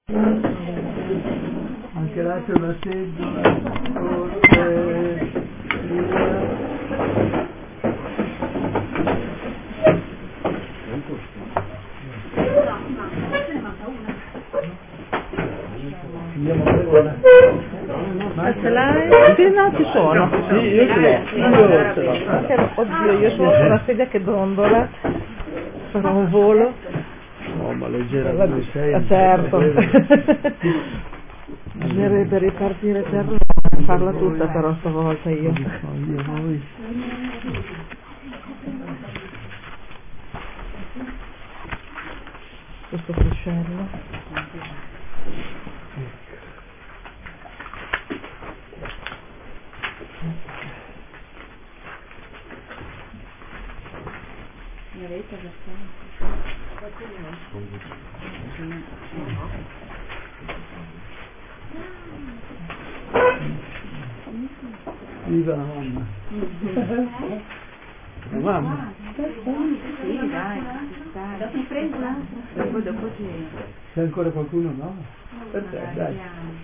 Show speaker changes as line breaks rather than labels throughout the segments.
Anche là c'è una seggiola, forse,
Ma ce l'hai? Sì, no, ci sono.
Sì, io ce l'ho.
Oddio, io sono su una sedia che dondola, farò un volo.
No, ma leggera come sei.
Certo. Bisognerebbe ripartire per farla tutta però stavolta io.
Voi.
Questo fuscello.
Viva la mamma. La mamma?
Sì, dai, dopo prendo un'altra. Dopo ci...
C'è ancora qualcuno? No? Per te, dai.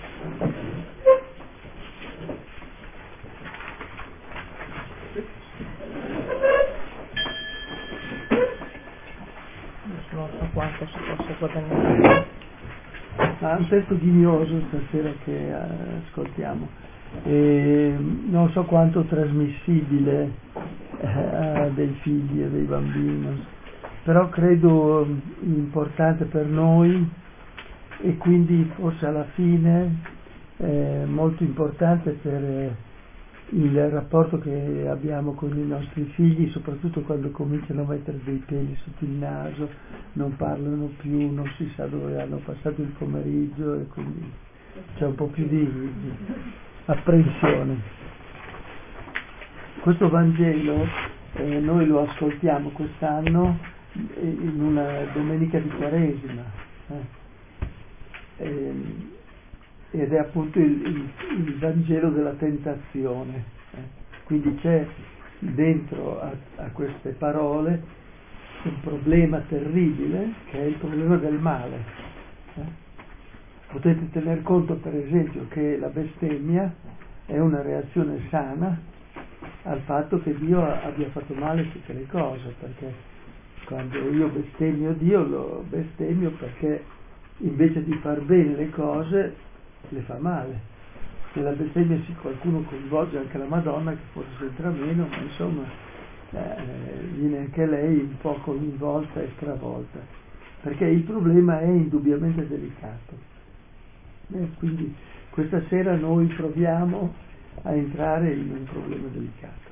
Non so quanto si possa guadagnare.
Ha un testo ghignoso stasera che ascoltiamo. Non so quanto trasmissibile a dei figli e dei bambini, però credo importante per noi e quindi forse alla fine molto importante per il rapporto che abbiamo con i nostri figli, soprattutto quando cominciano a mettere dei peli sotto il naso, non parlano più, non si sa dove hanno passato il pomeriggio e quindi c'è un po' più di apprensione. Questo Vangelo noi lo ascoltiamo quest'anno in una domenica di Quaresima ed è appunto il Vangelo della tentazione, quindi c'è dentro a queste parole un problema terribile che è il problema del male. Potete tener conto per esempio che la bestemmia è una reazione sana al fatto che Dio abbia fatto male tutte le cose, perché quando io bestemmio Dio lo bestemmio perché invece di far bene le cose le fa male. Nella bestemmia qualcuno coinvolge anche la Madonna, che forse c'entra meno, ma insomma viene anche lei un po' coinvolta e stravolta, perché il problema è indubbiamente delicato. Quindi questa sera noi proviamo a entrare in un problema delicato.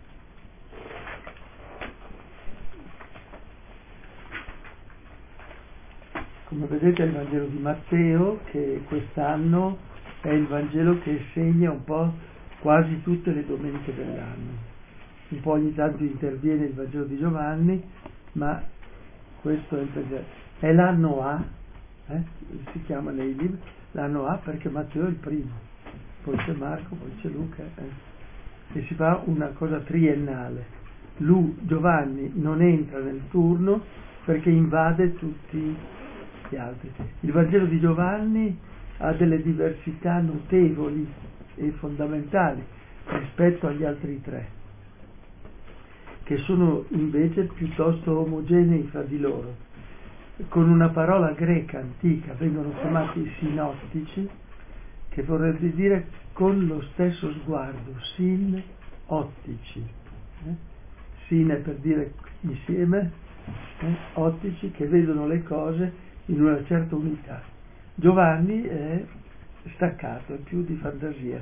Come vedete è il Vangelo di Matteo, che quest'anno è il Vangelo che segna un po' quasi tutte le domeniche dell'anno. Un po' ogni tanto interviene il Vangelo di Giovanni, ma questo è il Vangelo. È l'anno A, si chiama nei libri, l'anno A perché Matteo è il primo, poi c'è Marco, poi c'è Luca, e si fa una cosa triennale. Giovanni non entra nel turno perché invade tutti gli altri. Il Vangelo di Giovanni ha delle diversità notevoli e fondamentali rispetto agli altri tre, che sono invece piuttosto omogenei fra di loro. Con una parola greca antica vengono chiamati sinottici, che vorrebbe dire con lo stesso sguardo, sin ottici. Sin è per dire insieme, ottici che vedono le cose in una certa unità. Giovanni è staccato, è più di fantasia.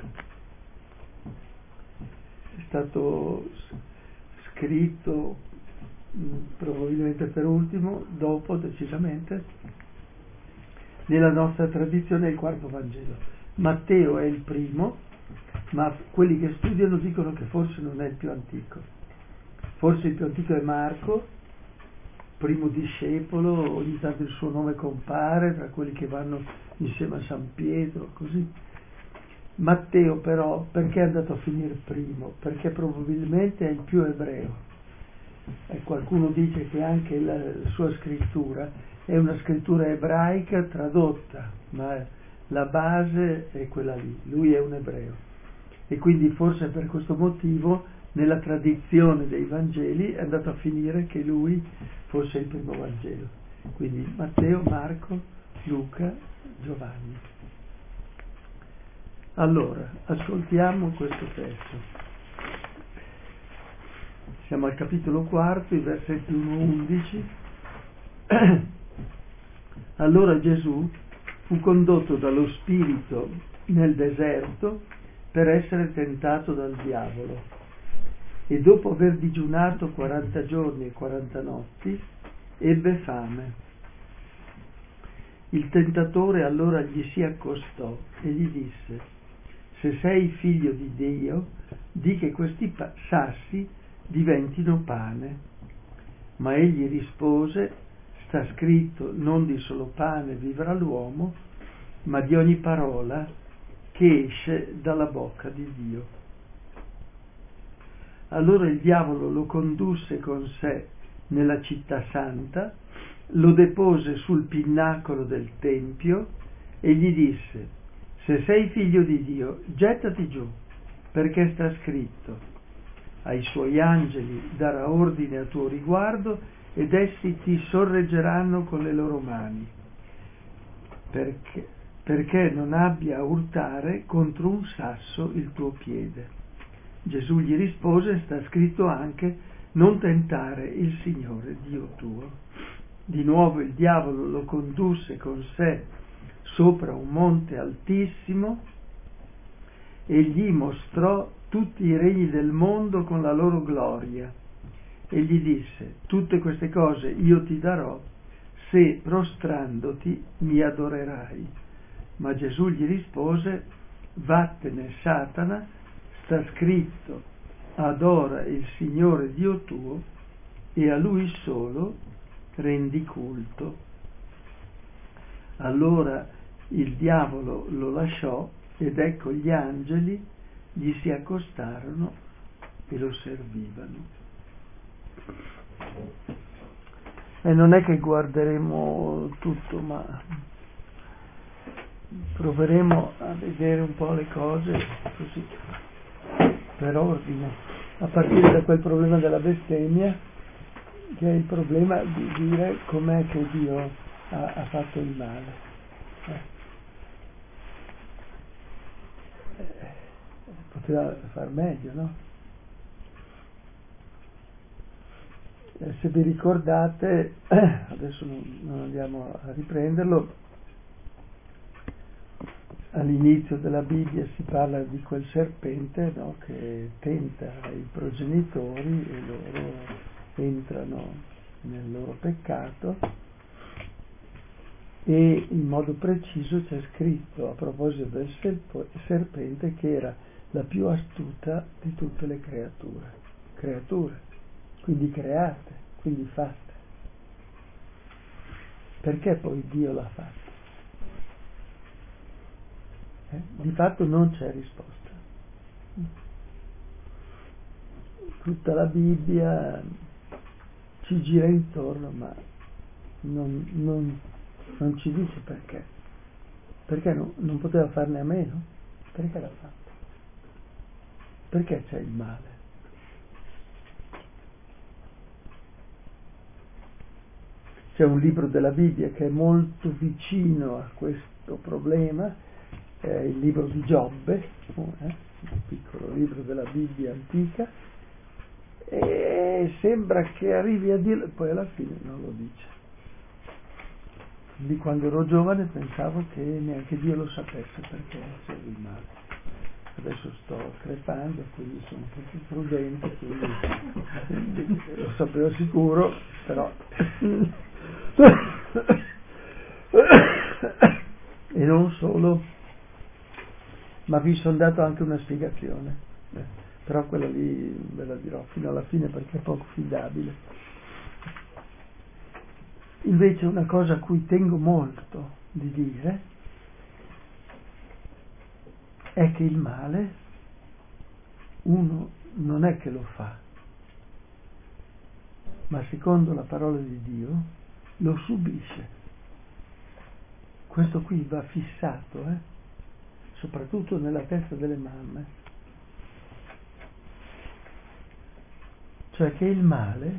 È stato scritto probabilmente per ultimo, dopo decisamente, nella nostra tradizione è il quarto Vangelo. Matteo è il primo, ma quelli che studiano dicono che forse non è il più antico. Forse il più antico è Marco, primo discepolo, ogni tanto il suo nome compare tra quelli che vanno insieme a San Pietro, così. Matteo però, perché è andato a finire primo? Perché probabilmente è il più ebreo. E qualcuno dice che anche la sua scrittura è una scrittura ebraica tradotta, ma la base è quella lì, lui è un ebreo e quindi forse per questo motivo nella tradizione dei Vangeli è andato a finire che lui fosse il primo Vangelo, quindi Matteo, Marco, Luca, Giovanni. Allora, ascoltiamo questo testo. Siamo al capitolo 4, i versetti 1-11. Allora Gesù fu condotto dallo Spirito nel deserto per essere tentato dal diavolo e dopo aver digiunato 40 giorni e 40 notti ebbe fame. Il tentatore allora gli si accostò e gli disse: se sei figlio di Dio, di che questi sassi diventino pane. Ma egli rispose: sta scritto, non di solo pane vivrà l'uomo, ma di ogni parola che esce dalla bocca di Dio. Allora il diavolo lo condusse con sé nella città santa, lo depose sul pinnacolo del tempio e gli disse: se sei figlio di Dio, gettati giù, perché sta scritto: ai suoi angeli darà ordine a tuo riguardo ed essi ti sorreggeranno con le loro mani, perché non abbia a urtare contro un sasso il tuo piede. Gesù gli rispose: sta scritto anche, non tentare il Signore Dio tuo. Di nuovo il diavolo lo condusse con sé sopra un monte altissimo e gli mostrò tutti i regni del mondo con la loro gloria e gli disse: tutte queste cose io ti darò se prostrandoti mi adorerai. Ma Gesù gli rispose: vattene Satana, sta scritto: adora il Signore Dio tuo e a Lui solo rendi culto. Allora il diavolo lo lasciò ed ecco gli angeli gli si accostarono e lo servivano. E non è che guarderemo tutto, ma proveremo a vedere un po' le cose così per ordine, a partire da quel problema della bestemmia, che è il problema di dire com'è che Dio ha fatto il male. Poteva far meglio, no? Se vi ricordate, adesso non andiamo a riprenderlo, all'inizio della Bibbia si parla di quel serpente, no, che tenta i progenitori e loro entrano nel loro peccato, e in modo preciso c'è scritto a proposito del serpente che era la più astuta di tutte le creature, quindi create, quindi fatte. Perché poi Dio l'ha fatto? Di fatto non c'è risposta. Tutta la Bibbia ci gira intorno, ma non ci dice perché. Perché non poteva farne a meno? Perché l'ha fatto? Perché c'è il male? C'è un libro della Bibbia che è molto vicino a questo problema, è il libro di Giobbe, un piccolo libro della Bibbia antica, e sembra che arrivi a dirlo, poi alla fine non lo dice. Quindi quando ero giovane pensavo che neanche Dio lo sapesse perché c'era il male. Adesso sto crepando, quindi sono un po' più prudente, quindi lo sapevo sicuro, però e non solo, ma vi sono dato anche una spiegazione, però quella lì ve la dirò fino alla fine perché è poco fidabile. Invece una cosa a cui tengo molto di dire è che il male uno non è che lo fa, ma secondo la parola di Dio lo subisce. questo qui va fissato, soprattutto nella testa delle mamme, cioè che il male,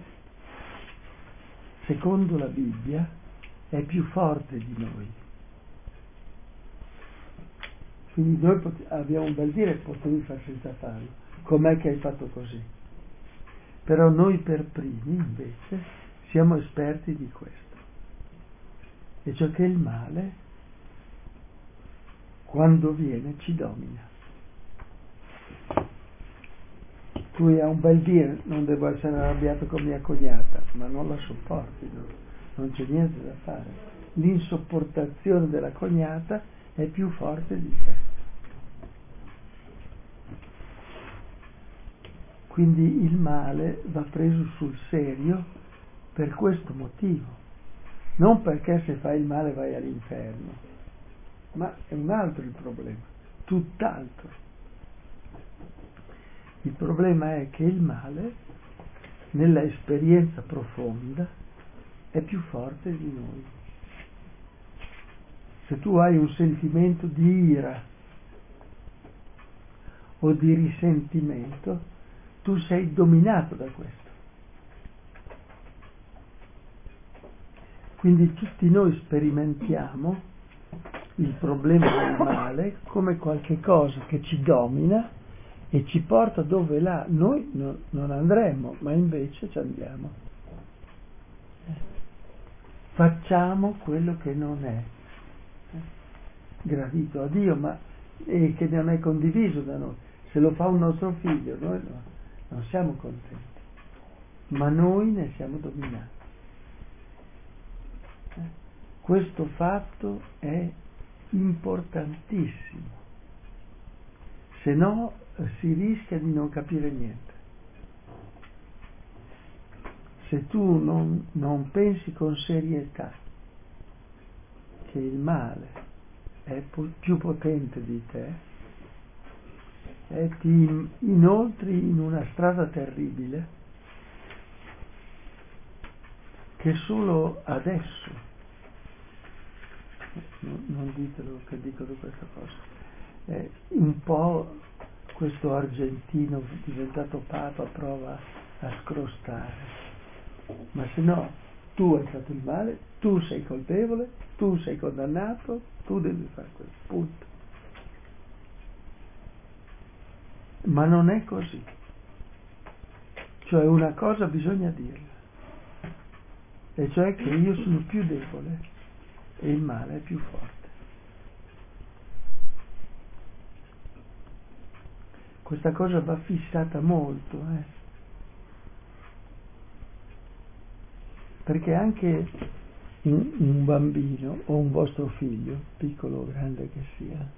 secondo la Bibbia, è più forte di noi. Quindi noi abbiamo un bel dire, potevi far senza farlo, com'è che hai fatto così? Però noi per primi invece siamo esperti di questo, e cioè che il male, quando viene, ci domina. Tu hai un bel dire, non devo essere arrabbiato con mia cognata, ma non la sopporti, no? Non c'è niente da fare. L'insopportazione della cognata è più forte di te. Quindi il male va preso sul serio per questo motivo, non perché se fai il male vai all'inferno, ma è un altro il problema, tutt'altro. Il problema è che il male, nella esperienza profonda, è più forte di noi. Se tu hai un sentimento di ira o di risentimento, tu sei dominato da questo. Quindi tutti noi sperimentiamo il problema del male come qualche cosa che ci domina e ci porta dove là noi non andremo, ma invece ci andiamo. Facciamo quello che non è gradito a Dio, ma che non è condiviso da noi. Se lo fa un nostro figlio, noi non siamo contenti, ma noi ne siamo dominati. Questo fatto è importantissimo, se no si rischia di non capire niente. Se tu non pensi con serietà che il male è più potente di te, ti inoltri in una strada terribile che solo adesso, non ditelo che dico di questa cosa, un po' questo argentino diventato papa prova a scrostare, ma se no tu hai fatto il male, tu sei colpevole, tu sei condannato, tu devi fare questo, punto. Ma non è così, cioè una cosa bisogna dirla, e cioè che io sono più debole e il male è più forte. Questa cosa va fissata molto, perché anche un bambino o un vostro figlio, piccolo o grande che sia,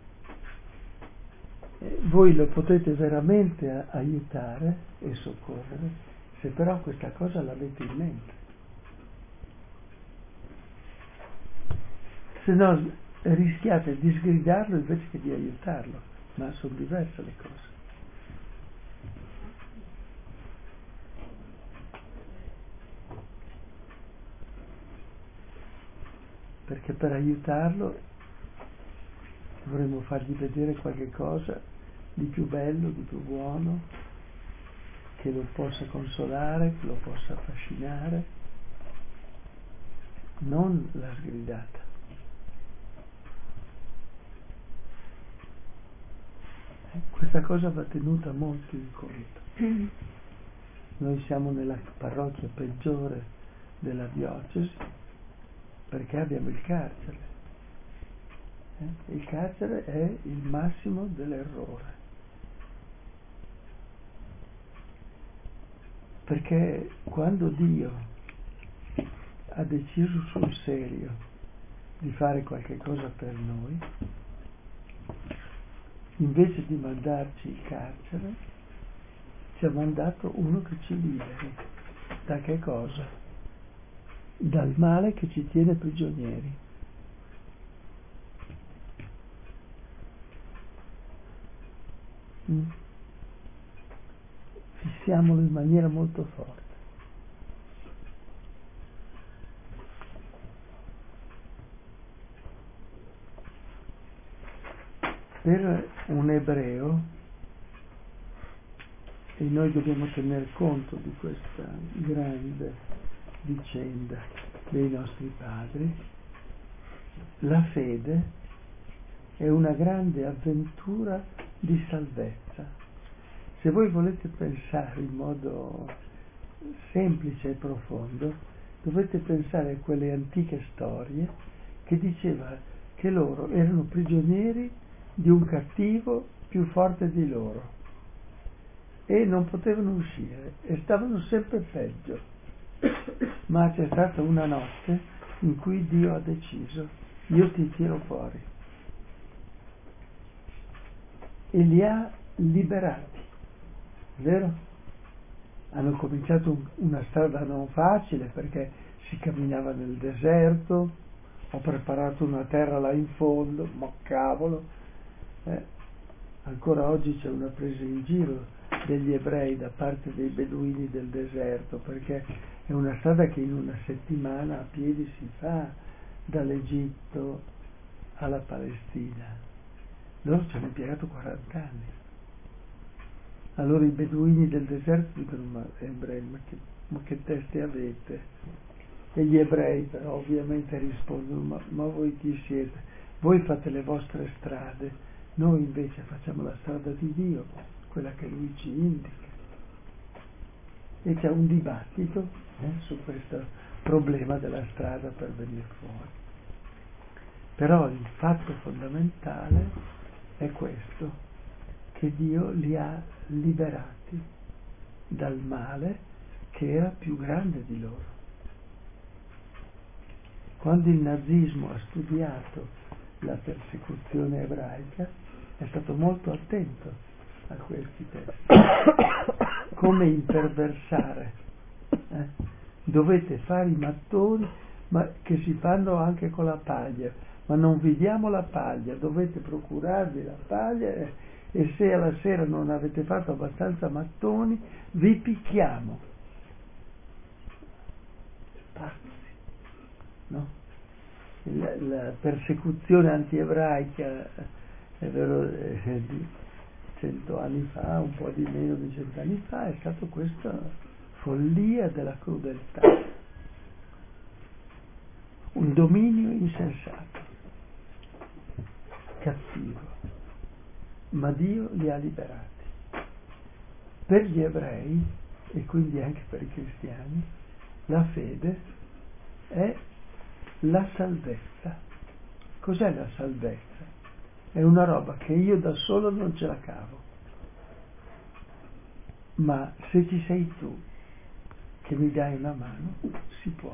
voi lo potete veramente aiutare e soccorrere se però questa cosa l'avete in mente. Se no rischiate di sgridarlo invece che di aiutarlo, ma sono diverse le cose. Perché per aiutarlo dovremmo fargli vedere qualche cosa di più bello, di più buono, che lo possa consolare, che lo possa affascinare, non la sgridata. Questa cosa va tenuta molto in conto. Noi siamo nella parrocchia peggiore della diocesi perché abbiamo il carcere. Il carcere è il massimo dell'errore. Perché quando Dio ha deciso sul serio di fare qualche cosa per noi, invece di mandarci il carcere, ci ha mandato uno che ci liberi. Da che cosa? Dal male che ci tiene prigionieri. Fissiamolo in maniera molto forte. Per un ebreo, e noi dobbiamo tener conto di questa grande vicenda dei nostri padri, la fede è una grande avventura di salvezza. Se voi volete pensare in modo semplice e profondo, dovete pensare a quelle antiche storie che diceva che loro erano prigionieri di un cattivo più forte di loro e non potevano uscire e stavano sempre peggio. Ma c'è stata una notte in cui Dio ha deciso: io ti tiro fuori, e li ha liberati, vero? Hanno cominciato una strada non facile perché si camminava nel deserto. Ho preparato una terra là in fondo, ma cavolo, ancora oggi c'è una presa in giro degli ebrei da parte dei beduini del deserto, perché è una strada che in una settimana a piedi si fa dall'Egitto alla Palestina. Loro ci hanno impiegato 40 anni. Allora i beduini del deserto dicono: ma ebrei, ma che teste avete? E gli ebrei però ovviamente rispondono: ma voi chi siete? Voi fate le vostre strade, noi invece facciamo la strada di Dio, quella che Lui ci indica. E c'è un dibattito su questo problema della strada per venire fuori. Però il fatto fondamentale è questo, che Dio li ha liberati dal male che era più grande di loro. Quando il nazismo ha studiato la persecuzione ebraica è stato molto attento a questi testi. Come imperversare. Dovete fare i mattoni, ma che si fanno anche con la paglia, ma non vi diamo la paglia, dovete procurarvi la paglia e se alla sera non avete fatto abbastanza mattoni vi picchiamo. No? La persecuzione antiebraica, è vero, di 100 anni fa, un po' di meno di 100 anni fa, è stata questa follia della crudeltà, un dominio insensato, cattivo, ma Dio li ha liberati. Per gli ebrei, e quindi anche per i cristiani, la fede è la salvezza. Cos'è la salvezza? È una roba che io da solo non ce la cavo, ma se ci sei tu che mi dai una mano, si può.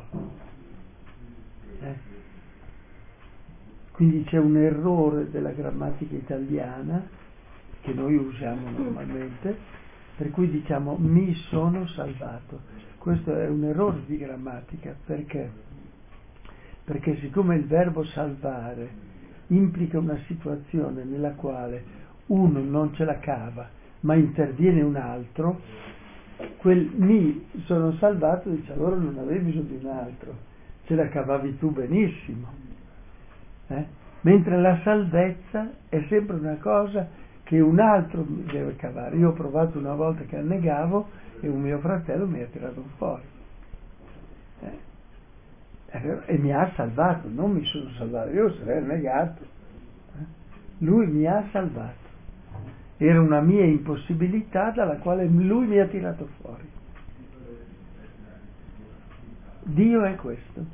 Quindi c'è un errore della grammatica italiana che noi usiamo normalmente, per cui diciamo mi sono salvato. Questo è un errore di grammatica, perché siccome il verbo salvare implica una situazione nella quale uno non ce la cava ma interviene un altro, quel mi sono salvato dice allora non avevi bisogno di un altro, ce la cavavi tu benissimo. Mentre la salvezza è sempre una cosa che un altro deve cavare. Io ho provato una volta che annegavo e un mio fratello mi ha tirato fuori. E mi ha salvato, non mi sono salvato, io sarei annegato. Lui mi ha salvato. Era una mia impossibilità dalla quale lui mi ha tirato fuori. Dio è questo.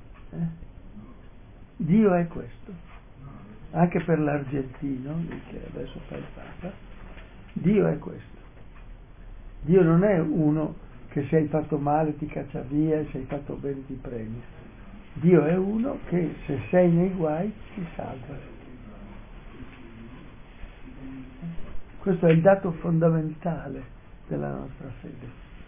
Dio è questo. Anche per l'argentino, che adesso fa il Papa, Dio è questo. Dio non è uno che se hai fatto male ti caccia via e se hai fatto bene ti premia. Dio è uno che se sei nei guai ti salva. Questo è il dato fondamentale della nostra fede.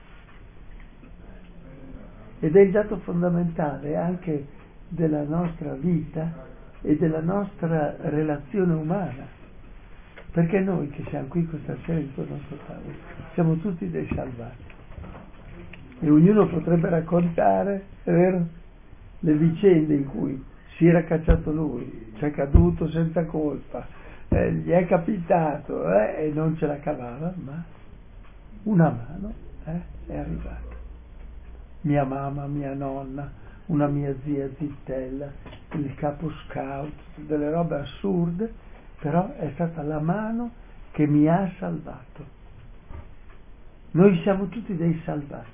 Ed è il dato fondamentale anche della nostra vita e della nostra relazione umana. Perché noi che siamo qui questa sera intorno al nostro tavolo siamo tutti dei salvati. E ognuno potrebbe raccontare, è vero, le vicende in cui si era cacciato lui, ci è caduto senza colpa, gli è capitato e non ce la cavava, ma una mano è arrivata. Mia mamma, mia nonna, una mia zia zittella, il capo scout, delle robe assurde, però è stata la mano che mi ha salvato. Noi siamo tutti dei salvati.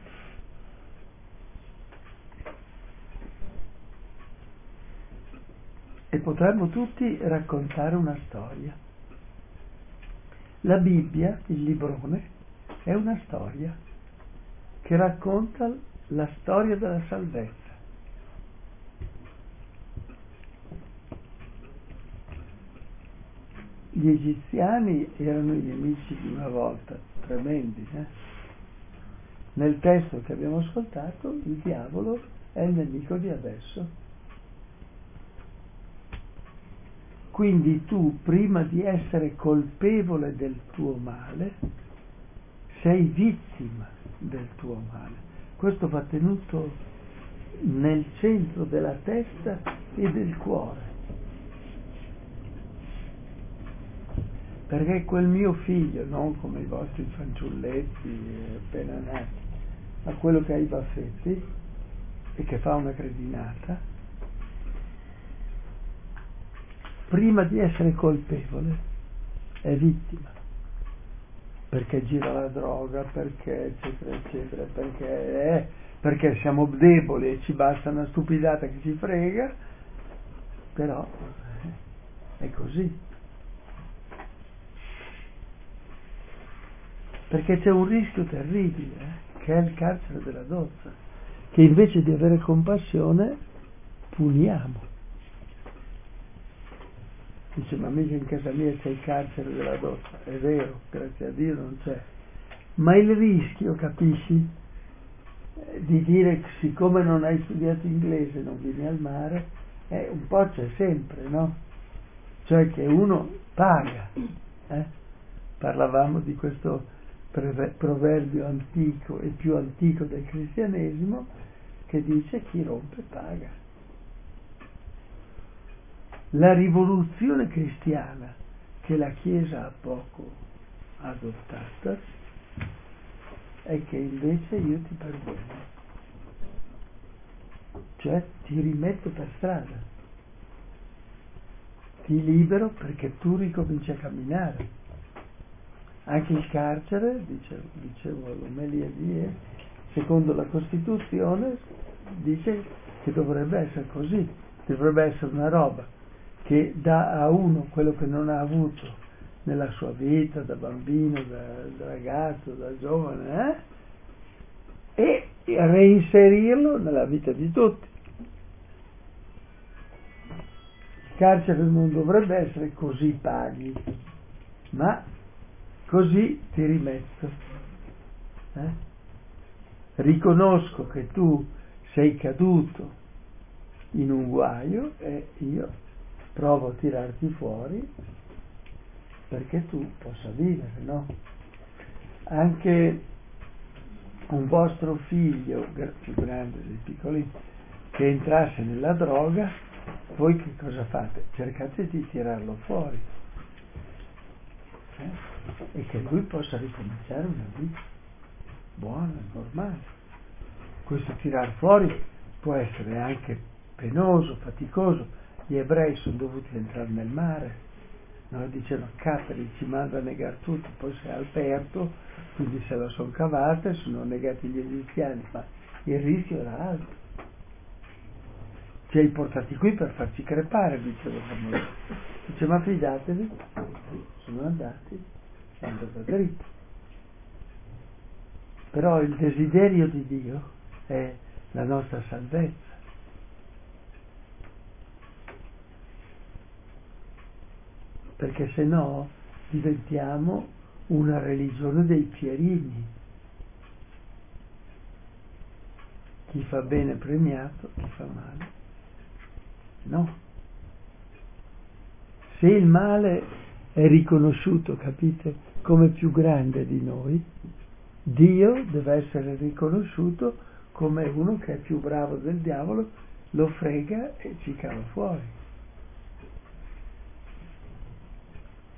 E potremmo tutti raccontare una storia. La Bibbia, il librone, è una storia che racconta la storia della salvezza. Gli egiziani erano i nemici di una volta, tremendi. Nel testo che abbiamo ascoltato, il diavolo è il nemico di adesso. Quindi tu, prima di essere colpevole del tuo male, sei vittima del tuo male. Questo va tenuto nel centro della testa e del cuore. Perché quel mio figlio, non come i vostri fanciulletti appena nati, ma quello che ha i baffetti e che fa una cretinata, prima di essere colpevole è vittima, perché gira la droga, perché eccetera eccetera, perché siamo deboli e ci basta una stupidata che ci frega, però è così. Perché c'è un rischio terribile, che è il carcere della dozza, che invece di avere compassione puniamo. Dice, ma mica in casa mia c'è il carcere della dozza. È vero, grazie a Dio non c'è. Ma il rischio, capisci, di dire che siccome non hai studiato inglese non vieni al mare, un po' c'è sempre, no? Cioè che uno paga. Parlavamo di questo proverbio antico e più antico del cristianesimo che dice chi rompe paga. La rivoluzione cristiana che la Chiesa ha poco adottata è che invece io ti perdono, cioè ti rimetto per strada, ti libero perché tu ricominci a camminare. Anche il carcere, dicevo all'omelia di ieri, secondo la Costituzione dice che dovrebbe essere così, dovrebbe essere una roba che dà a uno quello che non ha avuto nella sua vita, da bambino, da ragazzo, da giovane, e reinserirlo nella vita di tutti. Il carcere non dovrebbe essere così paghi, ma così ti rimetto. Riconosco che tu sei caduto in un guaio e io provo a tirarti fuori perché tu possa vivere, no? Anche un vostro figlio più grande dei piccolini che entrasse nella droga, voi che cosa fate? Cercate di tirarlo fuori e che lui possa ricominciare una vita buona, normale. Questo tirar fuori può essere anche penoso, faticoso. Gli ebrei sono dovuti entrare nel mare, no? Dicevano Capri ci manda a negare tutto, poi si è aperto, quindi se la sono cavata, sono negati gli egiziani, ma il rischio era alto. Ci hai portati qui per farci crepare, diceva Samuele. Dice, ma fidatevi, sono andati, è andata dritto. Però il desiderio di Dio è la nostra salvezza. Perché se no diventiamo una religione dei fierini. Chi fa bene è premiato, chi fa male no. Se il male è riconosciuto, capite, come più grande di noi, Dio deve essere riconosciuto come uno che è più bravo del diavolo, lo frega e ci cava fuori.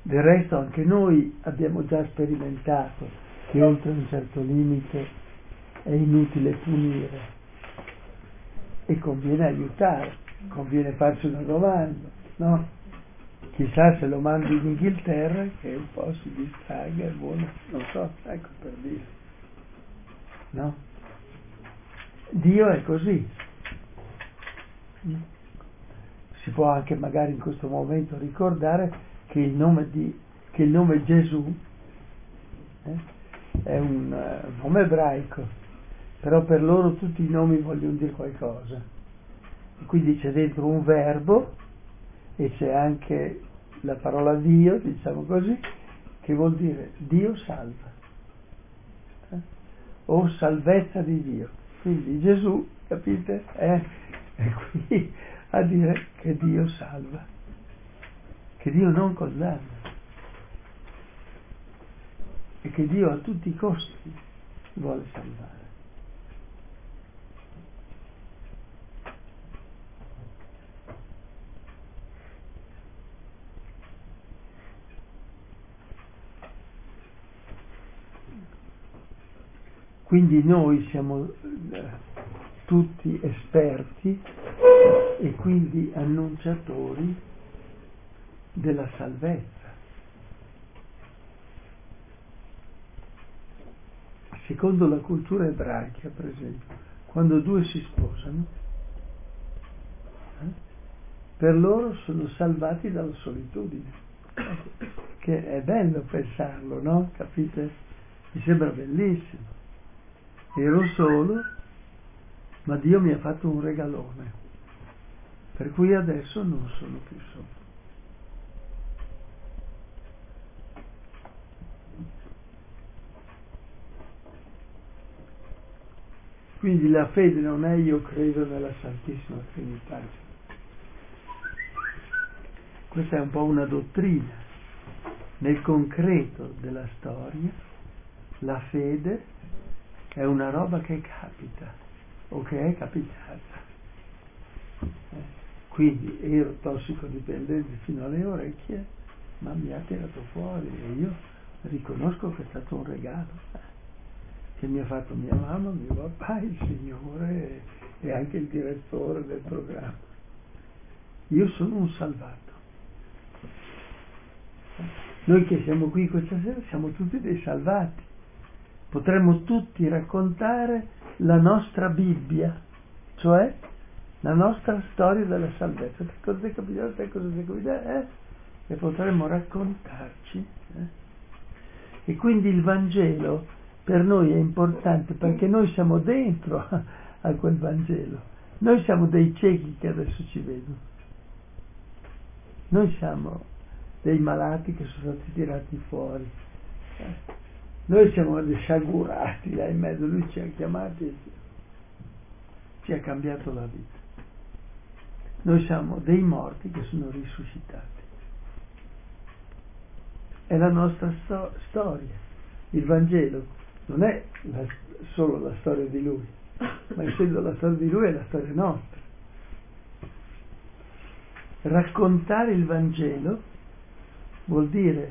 Del resto anche noi abbiamo già sperimentato che oltre un certo limite è inutile punire e conviene aiutare, conviene farsi una domanda, no? Chissà se lo mandi in Inghilterra che un po' si distragga, è buono, non so, ecco per dire, no? Dio è così. Si può anche magari in questo momento ricordare che il nome Gesù è un nome ebraico, però per loro tutti i nomi vogliono dire qualcosa. E quindi c'è dentro un verbo e c'è anche la parola Dio, diciamo così, che vuol dire Dio salva, o salvezza di Dio. Quindi Gesù, capite, è qui a dire che Dio salva, che Dio non condanna e che Dio a tutti i costi vuole salvare. Quindi noi siamo tutti esperti e quindi annunciatori della salvezza. Secondo la cultura ebraica, per esempio, quando due si sposano, per loro sono salvati dalla solitudine, che è bello pensarlo, no? Capite? Mi sembra bellissimo. Ero solo, ma Dio mi ha fatto un regalone, per cui adesso non sono più solo. Quindi la fede non è io credo nella Santissima Trinità. Questa è un po' una dottrina. Nel concreto della storia, la fede è una roba che capita o che è capitata. Quindi ero tossicodipendente fino alle orecchie, ma mi ha tirato fuori e io riconosco che è stato un regalo che mi ha fatto mia mamma, mio papà, il Signore e anche il direttore del programma. Io sono un salvato. Noi che siamo qui questa sera siamo tutti dei salvati. Potremmo tutti raccontare la nostra Bibbia, cioè la nostra storia della salvezza. Che cosa ti è capitato? Che cosa ti è capitato? E potremmo raccontarci. E quindi il Vangelo per noi è importante perché noi siamo dentro a quel Vangelo. Noi siamo dei ciechi che adesso ci vedono. Noi siamo dei malati che sono stati tirati fuori. Noi siamo dei sciagurati là in mezzo. Lui ci ha chiamati e ci ha cambiato la vita. Noi siamo dei morti che sono risuscitati. È la nostra storia. Il Vangelo non è solo la storia di Lui, ma essendo la storia di Lui è la storia nostra. Raccontare il Vangelo vuol dire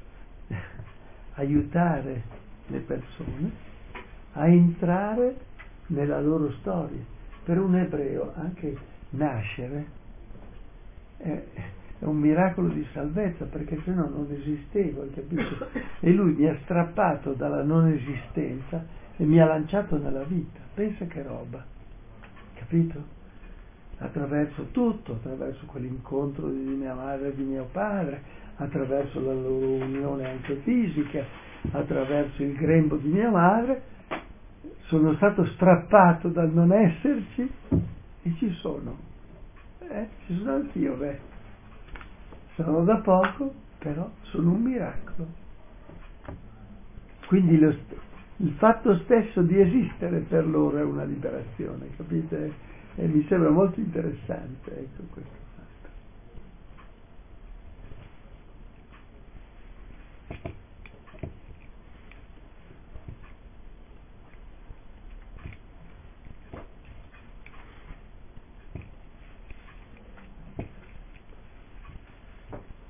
aiutare le persone a entrare nella loro storia. Per un ebreo anche nascere è un miracolo di salvezza, perché se no non esistevo, capito? E lui mi ha strappato dalla non esistenza e mi ha lanciato nella vita. Pensa che roba, capito? Attraverso tutto, attraverso quell'incontro di mia madre e di mio padre, attraverso la loro unione anche fisica, attraverso il grembo di mia madre, sono stato strappato dal non esserci e ci sono anch'io, sono da poco, però sono un miracolo. Quindi il fatto stesso di esistere per loro è una liberazione, capite? E mi sembra molto interessante, ecco, questo fatto.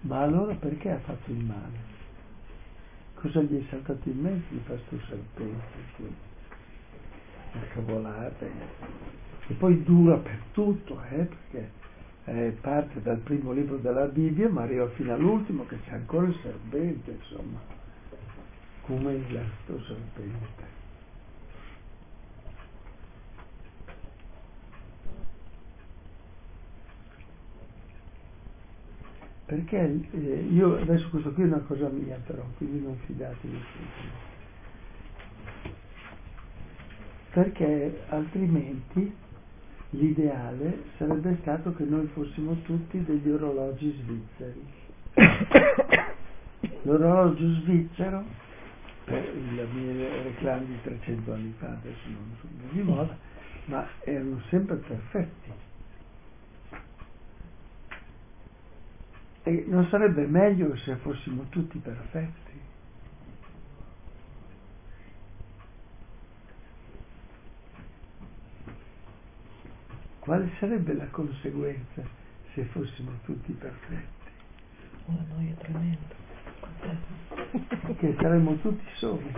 Ma allora perché ha fatto il male? Cosa gli è saltato in mente di fare sto serpente? Cavolate. E poi dura per tutto, perché parte dal primo libro della Bibbia ma arriva fino all'ultimo che c'è ancora il serpente, insomma. Come il sto serpente. Perché io adesso questo qui è una cosa mia però, quindi non fidatevi. Perché altrimenti l'ideale sarebbe stato che noi fossimo tutti degli orologi svizzeri. L'orologio svizzero, per il reclamo di 300 anni fa, adesso non sono di moda, ma erano sempre perfetti. E non sarebbe meglio se fossimo tutti perfetti? Quale sarebbe la conseguenza se fossimo tutti perfetti?
Una noia tremenda.
Che saremmo tutti soli.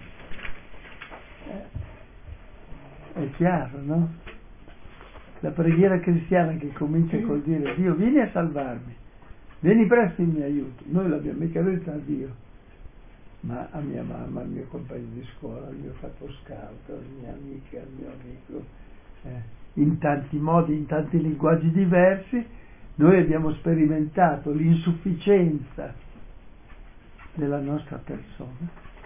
È chiaro, no? La preghiera cristiana che comincia col dire Dio vieni a salvarmi, vieni presto in mio aiuto. Noi l'abbiamo mica detto a Dio, ma a mia mamma, al mio compagno di scuola, al mio capo scout, alla mia amica, al mio amico, in tanti modi, in tanti linguaggi diversi. Noi abbiamo sperimentato l'insufficienza della nostra persona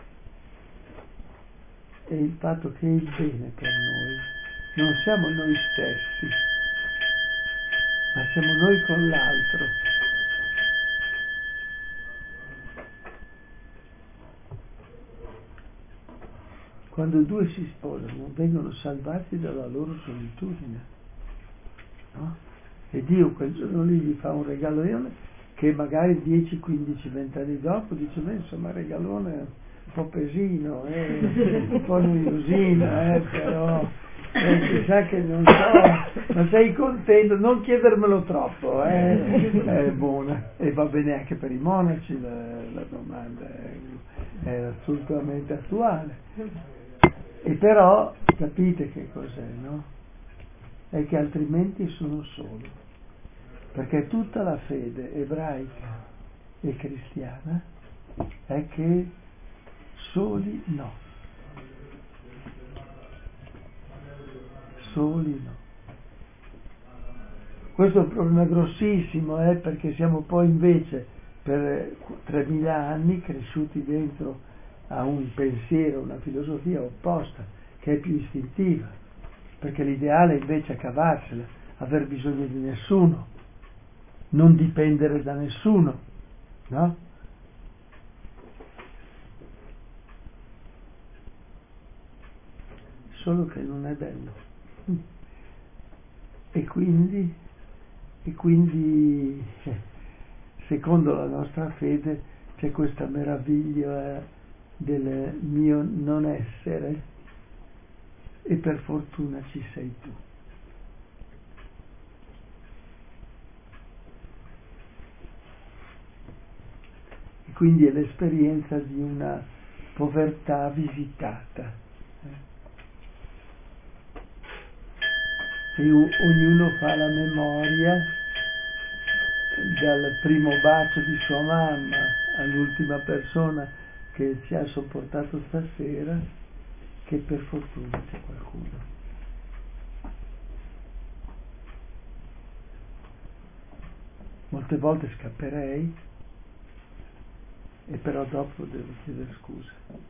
e il fatto che il bene per noi non siamo noi stessi, ma siamo noi con l'altro. Quando due si sposano vengono salvati dalla loro solitudine, no? E Dio quel giorno lì gli fa un regalone che magari 10, 15, 20 anni dopo dice beh, insomma regalone un po' pesino, un po' noiosino, però chissà che non so, ma sei contento, non chiedermelo troppo, è buona. E va bene anche per i monaci, la domanda è assolutamente attuale. E però capite che cos'è, no? È che altrimenti sono solo, perché tutta la fede ebraica e cristiana è che soli no, soli no. Questo è un problema grossissimo, perché siamo poi invece per 3000 anni cresciuti dentro a un pensiero, una filosofia opposta, che è più istintiva, perché l'ideale invece è cavarsela, aver bisogno di nessuno, non dipendere da nessuno, no? Solo che non è bello. E quindi secondo la nostra fede c'è questa meraviglia del mio non essere e per fortuna ci sei tu. E quindi è l'esperienza di una povertà visitata. E ognuno fa la memoria dal primo bacio di sua mamma all'ultima persona che ci ha sopportato stasera, che per fortuna c'è qualcuno. Molte volte scapperei e però dopo devo chiedere scusa.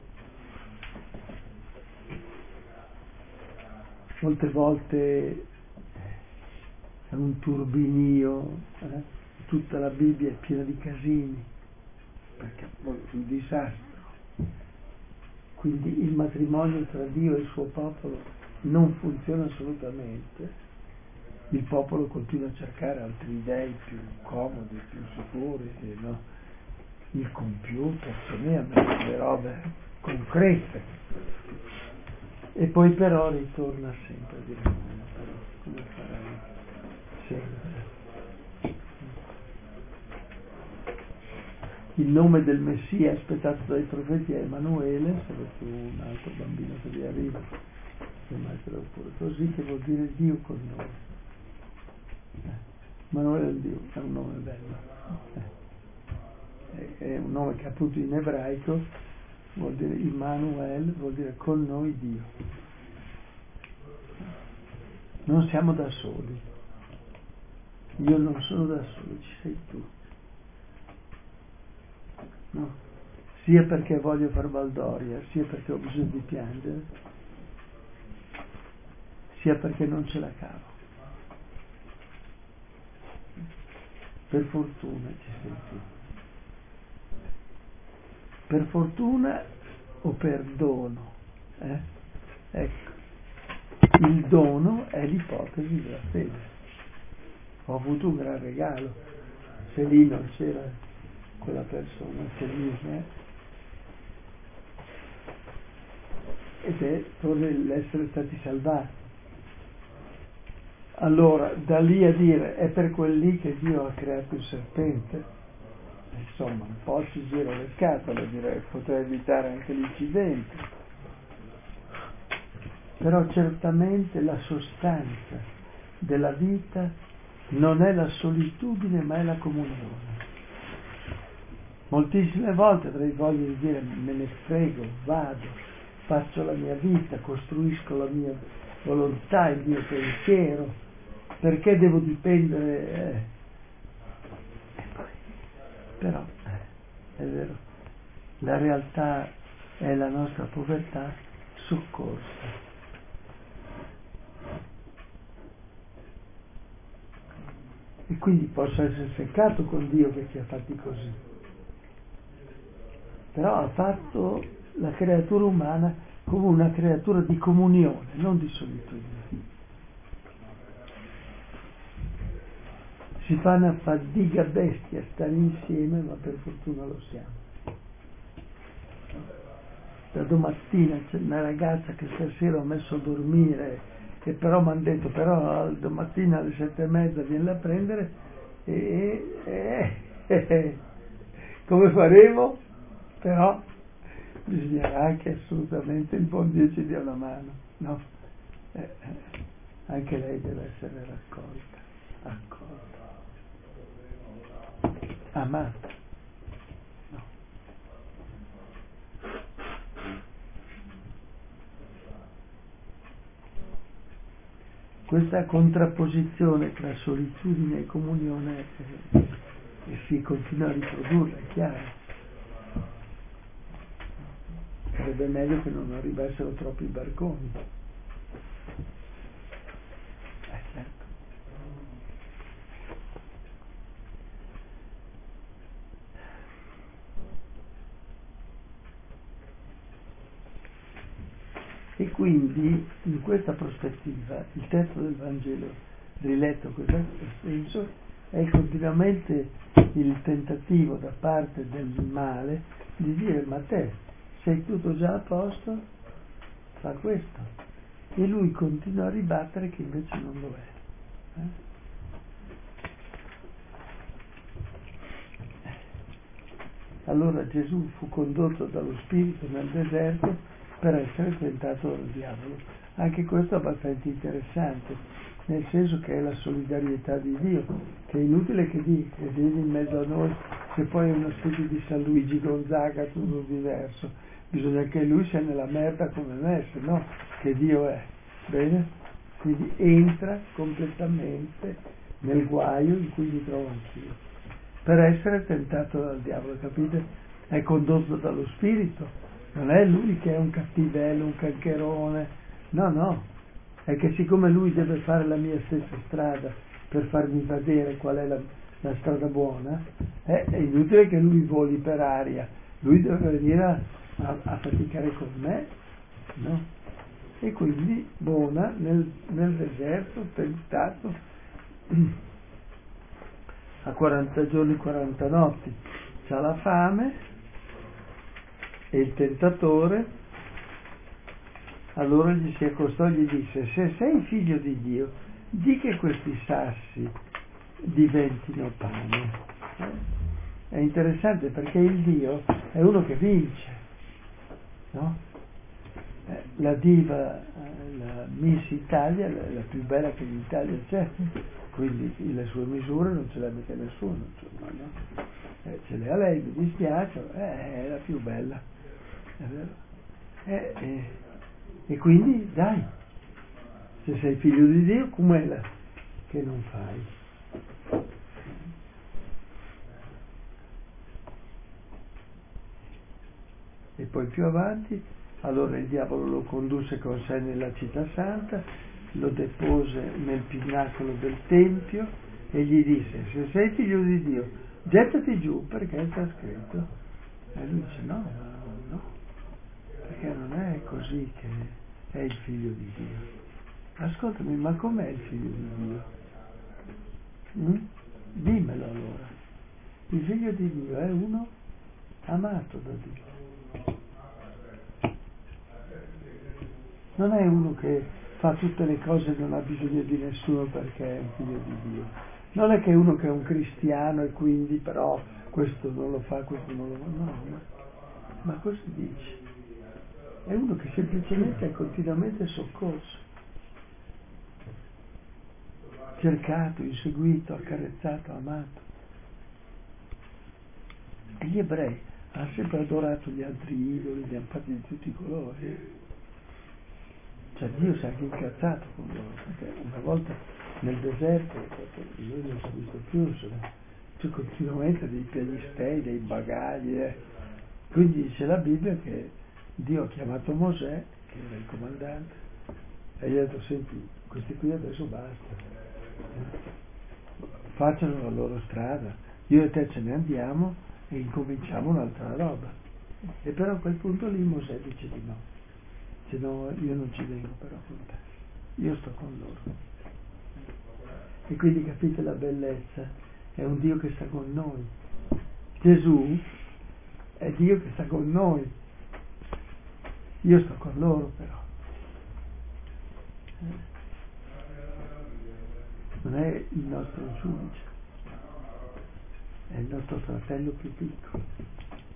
Molte volte è un turbinio, tutta la Bibbia è piena di casini, perché è un disastro. Quindi il matrimonio tra Dio e il suo popolo non funziona assolutamente. Il popolo continua a cercare altri dei più comodi, più sicuri, no? Il computer, per me hanno delle robe concrete. E poi però ritorna sempre a dire però come farai senza? il nome del Messia aspettato dai profeti è Emanuele, sarà tu un altro bambino che vi arriva, chiamatelo pure così, che vuol dire Dio con noi. Emanuele è un Dio, è un nome bello. È un nome che appunto in ebraico vuol dire Immanuel, vuol dire con noi Dio. Non siamo da soli. Io non sono da solo, ci sei tu. No? Sia perché voglio far baldoria, sia perché ho bisogno di piangere, sia perché non ce la cavo. Per fortuna ci sei tu. Per fortuna o per dono. Ecco, il dono è l'ipotesi della fede. Ho avuto un gran regalo, se lì non c'era quella persona, se lì ed è proprio l'essere stati salvati. Allora, da lì a dire è per quel lì che Dio ha creato il serpente, insomma, un po' ci gira le scatole, direi, potrei evitare anche l'incidente, però certamente la sostanza della vita non è la solitudine ma è la comunione. Moltissime volte avrei voglia di dire me ne frego, vado, faccio la mia vita, costruisco la mia volontà, il mio pensiero, perché devo dipendere? Però è vero, la realtà è la nostra povertà soccorsa. E quindi posso essere seccato con Dio che ci ha fatti così. Però ha fatto la creatura umana come una creatura di comunione, non di solitudine. Si fa una fatica bestia stare insieme, ma per fortuna lo siamo. Da domattina c'è una ragazza che stasera ho messo a dormire, e però mi hanno detto, però domattina alle 7:30 viene a prendere, come faremo? Però bisognerà che assolutamente il buon Dio ci dia una mano, no? Anche lei deve essere accolta, amata. No. Questa contrapposizione tra solitudine e comunione si continua a riprodurre, è chiaro. Sarebbe meglio che non arrivassero troppi barconi. Certo. E quindi, in questa prospettiva, il testo del Vangelo, riletto in questo senso, è continuamente il tentativo da parte del male di dire: ma te sei tutto già a posto? Fa questo. E lui continua a ribattere che invece non lo è. Allora Gesù fu condotto dallo Spirito nel deserto per essere tentato dal diavolo. Anche questo è abbastanza interessante, nel senso che è la solidarietà di Dio, che è inutile che dica che viene in mezzo a noi, se poi è una specie di San Luigi Gonzaga tutto diverso, bisogna che lui sia nella merda come me, se no che Dio è. Bene? Quindi entra completamente nel guaio in cui mi trovo anch'io, per essere tentato dal diavolo, capite? È condotto dallo Spirito, non è lui che è un cattivello, un cancherone, no, è che siccome lui deve fare la mia stessa strada per farmi vedere qual è la strada buona, è inutile che lui voli per aria, lui deve venire a faticare con me, no? E quindi buona nel deserto, tentato a 40 giorni, 40 notti, c'ha la fame e il tentatore allora gli si accostò e gli disse: se sei figlio di Dio, di che questi sassi diventino pane. è interessante perché il Dio è uno che vince, no? La diva, la Miss Italia, la più bella che in Italia c'è, quindi le sue misure non ce l'ha mica nessuno, insomma, no? Ce le ha lei, mi dispiace, è la più bella, è vero? E quindi dai, se sei figlio di Dio, com'è che non fai? E poi più avanti, allora il diavolo lo condusse con sé nella città santa, lo depose nel pinnacolo del tempio e gli disse: se sei figlio di Dio, gettati giù, perché sta scritto. E lui dice: no, perché non è così che è il figlio di Dio. Ascoltami, ma com'è il figlio di Dio? Dimmelo allora. Il figlio di Dio è uno amato da Dio. Non è uno che fa tutte le cose e non ha bisogno di nessuno perché è un figlio di Dio. Non è che uno che è un cristiano e quindi però questo non lo fa, questo non lo fa. No, ma cosa dici? È uno che semplicemente è continuamente soccorso, cercato, inseguito, accarezzato, amato. E gli ebrei hanno sempre adorato gli altri idoli, li hanno fatti di tutti i colori. Cioè Dio si è anche incazzato con loro, perché una volta nel deserto, lui non si è visto più, c'è continuamente dei piagnistei, dei bagagli. Quindi dice la Bibbia che Dio ha chiamato Mosè, che era il comandante, e gli ha detto: senti, questi qui adesso basta, facciano la loro strada, io e te ce ne andiamo e incominciamo un'altra roba. E però a quel punto lì Mosè dice di no. Se no io non ci vengo però con te, io sto con loro. E quindi capite la bellezza, è un Dio che sta con noi. Gesù è Dio che sta con noi, io sto con loro però. Non è il nostro giudice, è il nostro fratello più piccolo.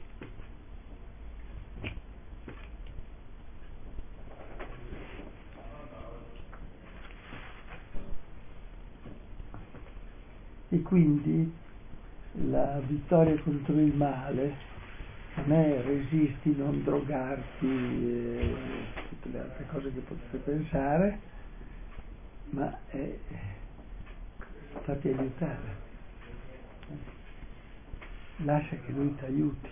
E quindi la vittoria contro il male non è resisti, non drogarti, tutte le altre cose che potete pensare, ma è fatti aiutare. Lascia che lui ti aiuti.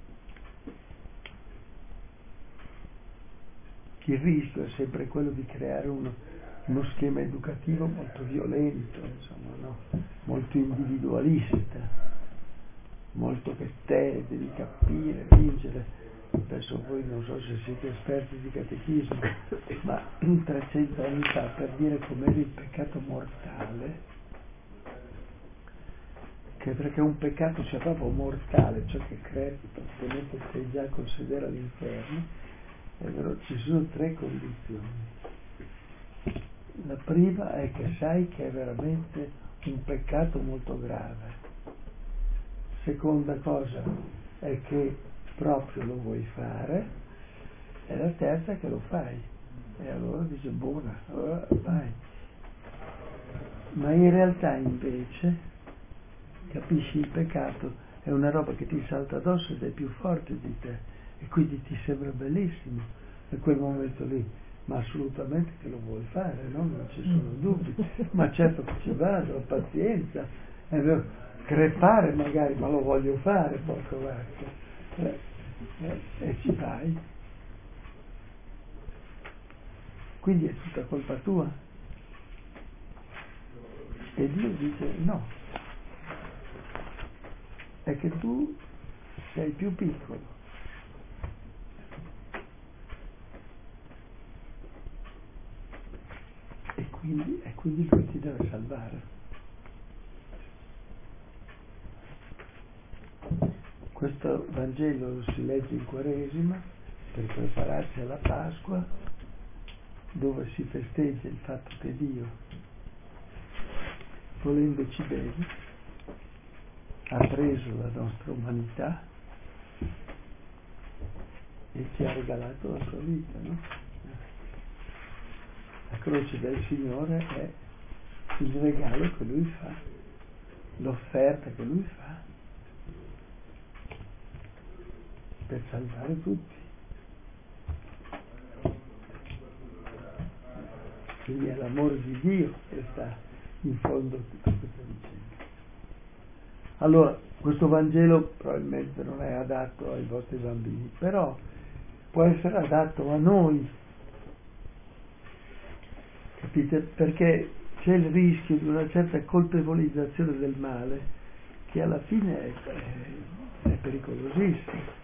Il rischio è sempre quello di creare uno schema educativo molto violento, insomma, no? Molto individualista, molto che te devi capire, vincere. Adesso voi non so se siete esperti di catechismo, ma 300 anni fa, per dire com'era il peccato mortale, che perché un peccato sia proprio mortale, ciò che credi praticamente stai già col sedere all'inferno, è vero, ci sono 3 condizioni. La prima è che sai che è veramente un peccato molto grave. Seconda cosa è che proprio lo vuoi fare, e la terza è che lo fai. E allora dice buona, allora vai. Ma in realtà invece capisci, il peccato è una roba che ti salta addosso ed è più forte di te e quindi ti sembra bellissimo in quel momento lì, ma assolutamente che lo vuoi fare, no? Non ci sono dubbi, ma certo che ci vado, pazienza, è vero, crepare magari, ma lo voglio fare, porco vacca, e ci vai. Quindi è tutta colpa tua. E Dio dice no, è che tu sei più piccolo. E quindi lui ti deve salvare. Questo Vangelo lo si legge in Quaresima per prepararsi alla Pasqua, dove si festeggia il fatto che Dio, volendoci bene, ha preso la nostra umanità e ci ha regalato la sua vita, no? La croce del Signore è il regalo che Lui fa, l'offerta che Lui fa per salvare tutti. Quindi è l'amore di Dio che sta in fondo a tutta questa vicenda. Allora, questo Vangelo probabilmente non è adatto ai vostri bambini, però può essere adatto a noi, capite? Perché c'è il rischio di una certa colpevolizzazione del male che alla fine è pericolosissimo.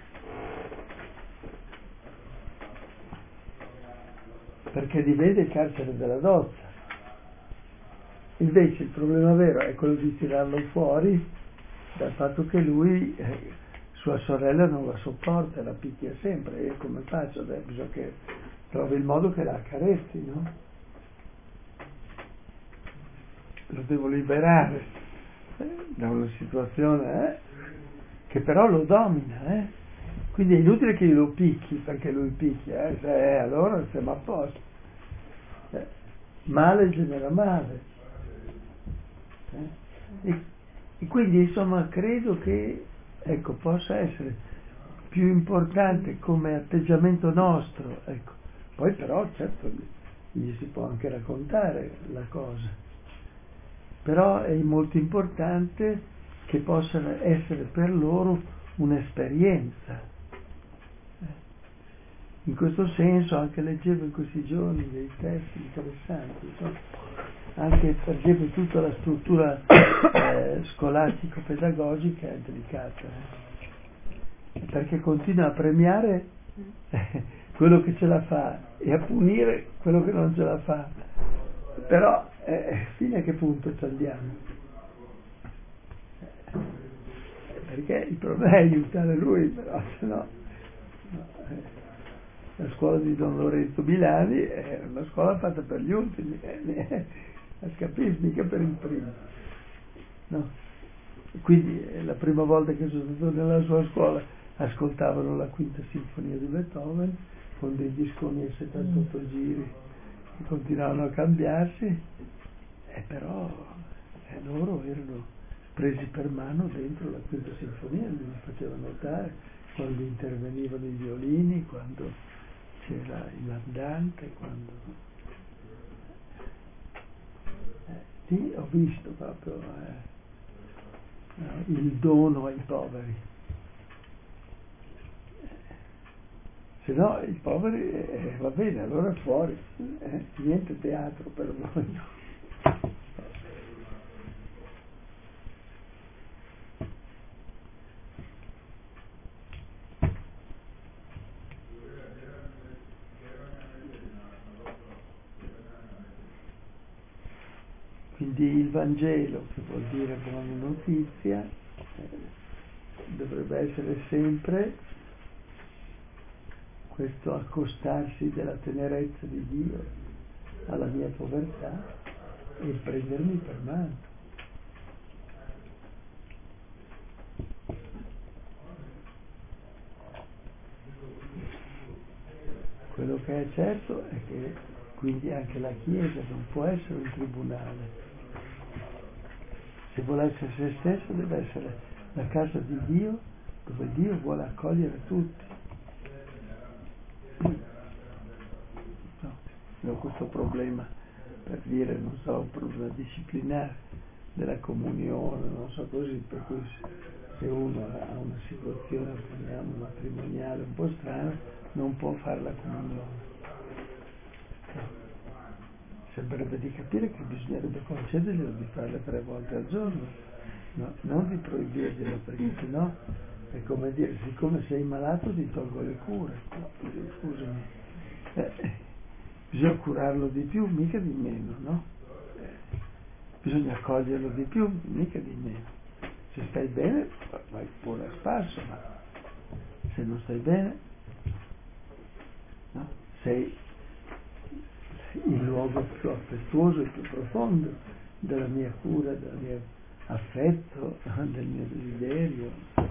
Perché diventa il carcere della dozza. Invece il problema vero è quello di tirarlo fuori dal fatto che lui, sua sorella non la sopporta, la picchia sempre. E io come faccio? Bisogna che trovi il modo che la accarezzi, no? Lo devo liberare da una situazione che però lo domina, Quindi è inutile che io lo picchi perché lui picchia, allora siamo a posto. Male genera male. E quindi insomma credo che possa essere più importante come atteggiamento nostro, Poi però certo gli si può anche raccontare la cosa, però è molto importante che possa essere per loro un'esperienza. In questo senso anche leggevo in questi giorni dei testi interessanti, anche per esempio tutta la struttura scolastico-pedagogica è delicata, perché continua a premiare quello che ce la fa e a punire quello che non ce la fa, però fino a che punto ci andiamo? Perché il problema è aiutare lui, però se no, la scuola di Don Lorenzo Milani è una scuola fatta per gli ultimi, capisci, mica per il primo, no? Quindi la prima volta che sono stato nella sua scuola ascoltavano la quinta sinfonia di Beethoven con dei disconi a 78 giri che continuavano a cambiarsi, però loro erano presi per mano dentro la quinta sinfonia, li faceva notare quando intervenivano i violini, quando c'era l'andante, quando lì ho visto proprio il dono ai poveri. Se no i poveri va bene, allora fuori, niente teatro per voi. Quindi il Vangelo, che vuol dire buona notizia, dovrebbe essere sempre questo accostarsi della tenerezza di Dio alla mia povertà e prendermi per mano. Quello che è certo è che quindi anche la Chiesa non può essere un tribunale. Se vuole essere se stesso deve essere la casa di Dio, dove Dio vuole accogliere tutti. No, questo problema, per dire, non so, un problema disciplinare della comunione, non so così, per cui se uno ha una situazione, poniamo, matrimoniale un po' strana, non può fare la comunione. Sembrerebbe di capire che bisognerebbe concederglielo di farle 3 volte al giorno, no? Non di proibirglielo, perché sennò è come dire, siccome sei malato ti tolgo le cure. No, scusami, bisogna curarlo di più, mica di meno, no? Bisogna accoglierlo di più, mica di meno. Se stai bene vai pure a spasso, ma se non stai bene, no? Sei il luogo più affettuoso e più profondo della mia cura, della mia affetto, del mio desiderio.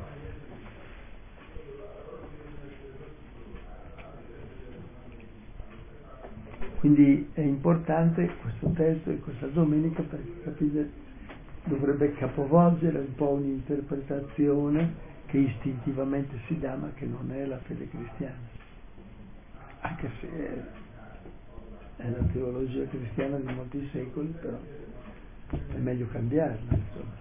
Quindi è importante questo testo e questa domenica, perché capite, dovrebbe capovolgere un po' un'interpretazione che istintivamente si dà, ma che non è la fede cristiana, anche se è la teologia cristiana di molti secoli, però è meglio cambiarla, insomma.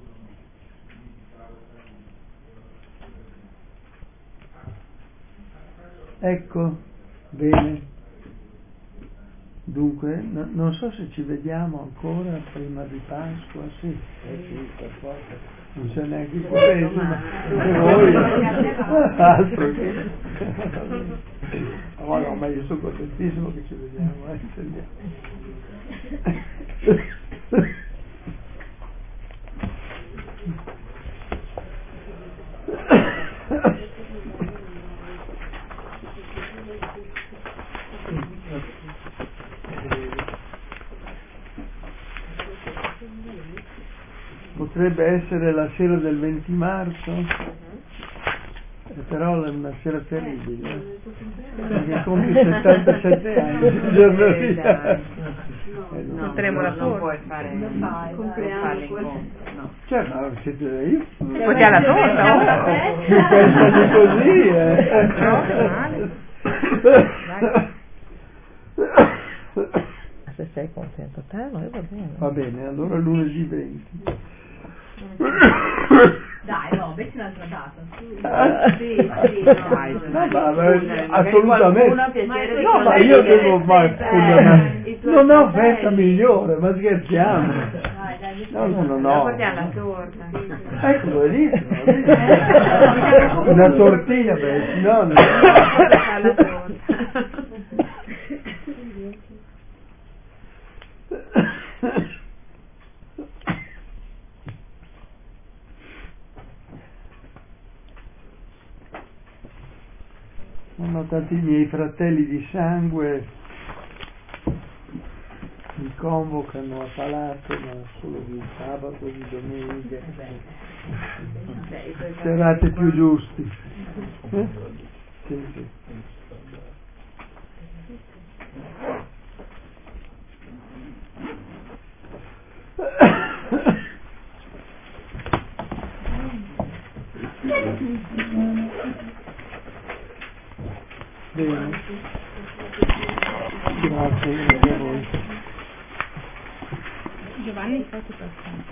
Ecco, bene. Dunque, non so se ci vediamo ancora prima di Pasqua, sì, per forza, non c'è neanche il Quaresima, voi, altro che... No, ma io sono contentissimo che ci vediamo, Potrebbe essere la sera del 20 marzo, però è una sera terribile, perché compie 77 anni il giorno di...
Porteremo la torta.
Non puoi fare l'incontro, no.
Cioè, ma siete io?
Portiamo la torta ora?
Mi pensano così,
Se sei contento te, noi va bene.
Va bene, allora lunedì 20.
Dai, no, metti un'altra data.
Sì,
no,
assolutamente. No, ma io devo, non ho festa migliore, ma scherziamo. No.
Portiamo la torta.
Ecco, lo dico. Una tortina, beh, no.
La torta.
Sono tanti miei fratelli di sangue, mi convocano a palazzo, ma solo di sabato, di domenica, serate più giusti. Sì. Bene. Grazie a voi.
Giovanni, fai tu